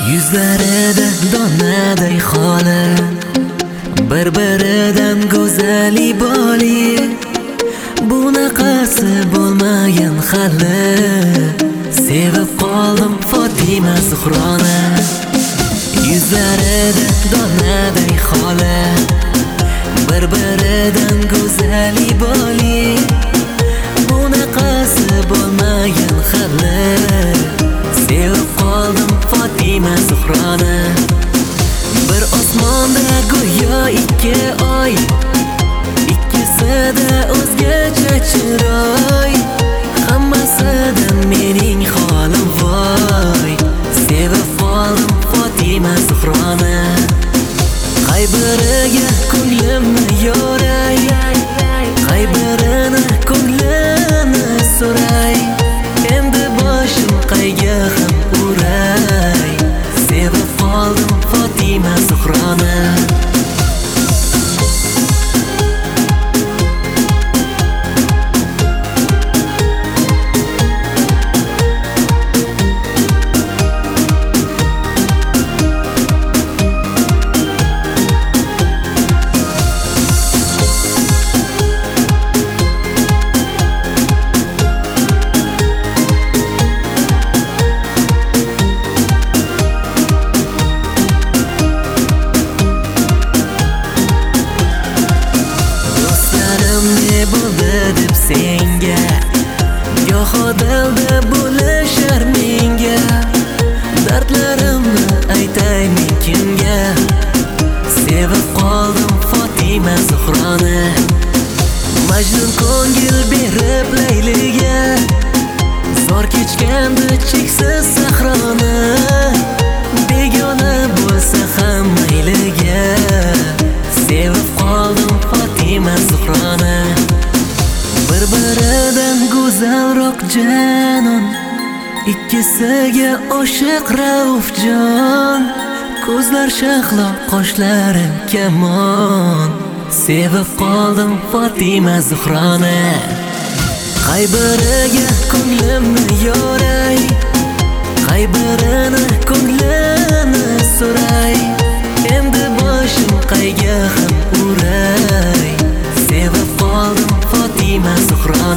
Yuzlarida donaday xoli, bir-biridan go'zali boli, bunaqasi bo'lmagan hali. Sevib qoldim Fotima Zuhroni. Yuzlarida donaday xoli, bir-biridan go'zali boli, bunaqasi bo'lmagan hali. Sevib qoldim Fotima Zuhroni. Bir osmonda go'yo ikki oy, ikkisida o'zgacha chiroy, hammasidan mening holim voy. Sevib qoldim Fotima Zuhroni. Qay biriga ko'nglimni yoray, qay birini ko'nglini so'ray, endi boshim qayga ham uray. Sevib qoldim Fotima Zuhroni. Deb senga goho dalda bo'lishar menga, dardlarimni aytay men kimga. Sevib qoldim Fotima Zuhroni. Majnun ko'ngil berib Layliga, zor kechgandi cheksiz sahroni, begona bo'lsa ham mayliga. Sevib qoldim Fotima Zuhroni. Bir-biridan go'zalroq janon, ikkisiga oshiq Raufjon. Ko'zlar shahlo, qoshlari kamon. Sevib qoldim Fotima Zuhroni. Qay biriga ko'nglimni yoray, qay birini ko'nglini so'ray, endi boshim qayga ham uray. Sevib qoldim Fotima Zuhroni.